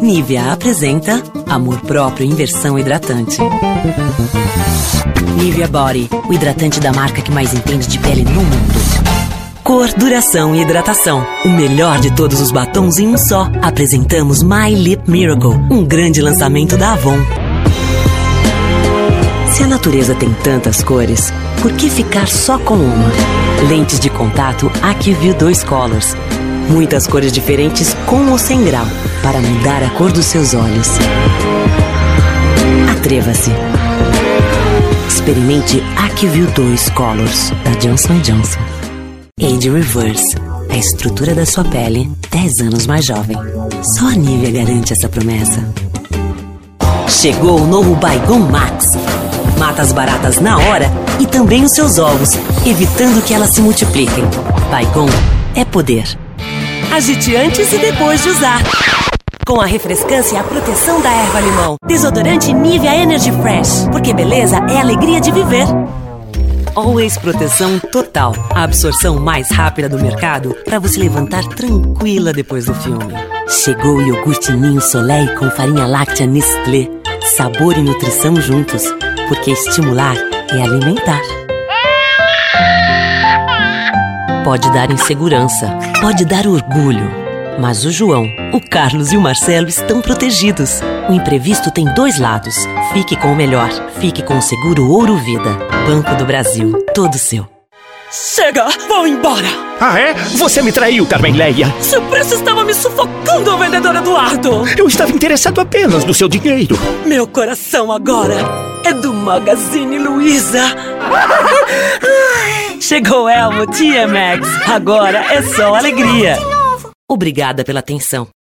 Nivea apresenta amor próprio em versão hidratante. Nivea Body, o hidratante da marca que mais entende de pele no mundo. Cor, duração e hidratação. O melhor de todos os batons em um só. Apresentamos My Lip Miracle, um grande lançamento da Avon. Se a natureza tem tantas cores, por que ficar só com uma? Lentes de contato AccuView 2 Colors. Muitas cores diferentes com ou sem grau, para mudar a cor dos seus olhos. Atreva-se. Experimente AccuView 2 Colors, da Johnson & Johnson. Age Reverse. A estrutura da sua pele 10 anos mais jovem. Só a Nivea garante essa promessa. Chegou o novo Baygon Max. Mata as baratas na hora e também os seus ovos, evitando que elas se multipliquem. Baygon é poder. Agite antes e depois de usar. Com a refrescância e a proteção da erva limão. Desodorante Nivea Energy Fresh. Porque beleza é alegria de viver. Always Proteção Total. A absorção mais rápida do mercado para você levantar tranquila depois do filme. Chegou o iogurte Ninho Soleil com farinha láctea Nestlé. Sabor e nutrição juntos. Porque estimular é alimentar. Pode dar insegurança, pode dar orgulho. Mas o João, o Carlos e o Marcelo estão protegidos. O imprevisto tem dois lados. Fique com o melhor. Fique com o seguro Ouro Vida. Banco do Brasil. Todo seu. Chega! Vou embora! Ah, é? Você me traiu, Carmen Leia. Seu preço estava me sufocando, vendedor Eduardo. Eu estava interessado apenas no seu dinheiro. Meu coração agora é do Magazine Luiza. Chegou Elmo TMX. Agora é só alegria. Obrigada pela atenção.